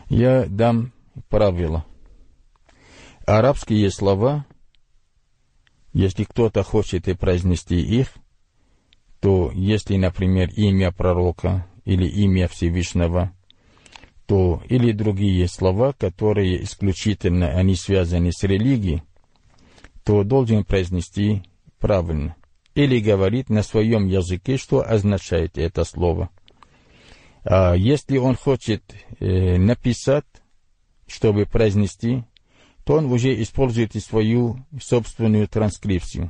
Я дам правило. Арабские слова, если кто-то хочет и произнести их, то если, например, имя пророка или имя Всевышнего, то или другие слова, которые исключительно они связаны с религией, то должен произнести правильно. Или говорить на своем языке, что означает это слово. А если он хочет написать, чтобы произнести, то он уже использует свою собственную транскрипцию.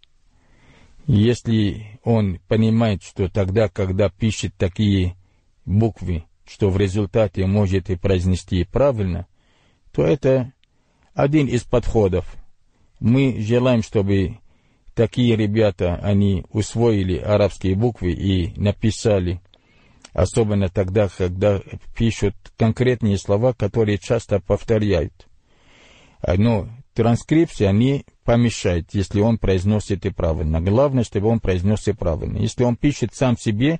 Если он понимает, что тогда, когда пишет такие буквы, что в результате может и произнести правильно, то это один из подходов. Мы желаем, чтобы такие ребята, они усвоили арабские буквы и написали, особенно тогда, когда пишут конкретные слова, которые часто повторяют. Но транскрипция не помешает, если он произносит и правильно. Главное, чтобы он произнес и правильно. Если он пишет сам себе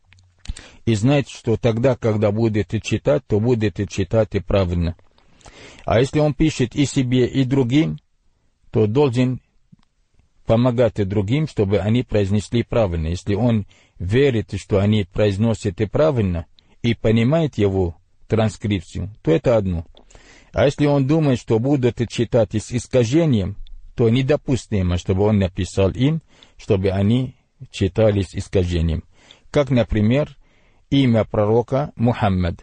и знает, что тогда, когда будет и читать, то будет и читать и правильно. А если он пишет и себе, и другим, то должен помогать и другим, чтобы они произнесли правильно. Если он верит, что они произносят и правильно, и понимает его транскрипцию, то это одно. А если он думает, что будут читать с искажением, то недопустимо, чтобы он написал им, чтобы они читали с искажением. Как, например, имя пророка Мухаммад.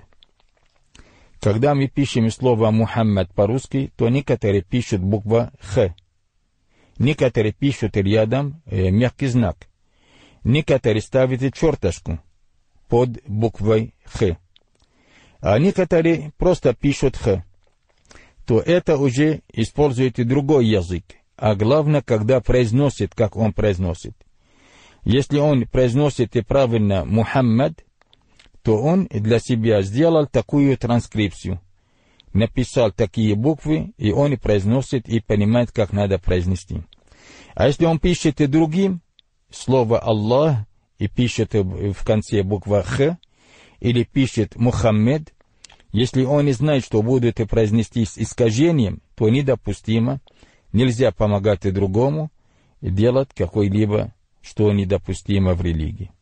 Когда мы пишем слово Мухаммад по-русски, то некоторые пишут буква Х. Некоторые пишут рядом мягкий знак. Некоторые ставят черточку под буквой Х. А некоторые просто пишут Х. То это уже использует и другой язык. А главное, когда произносит, как он произносит. Если он произносит и правильно Мухаммад, то он для себя сделал такую транскрипцию. Написал такие буквы, и он и произносит, и понимает, как надо произнести. А если он пишет и другим слово Аллах, и пишет в конце буква Х, или пишет Мухаммед, если он не знает, что будет и произнести с искажением, то недопустимо, нельзя помогать и другому, и делать какой-либо, что недопустимо в религии.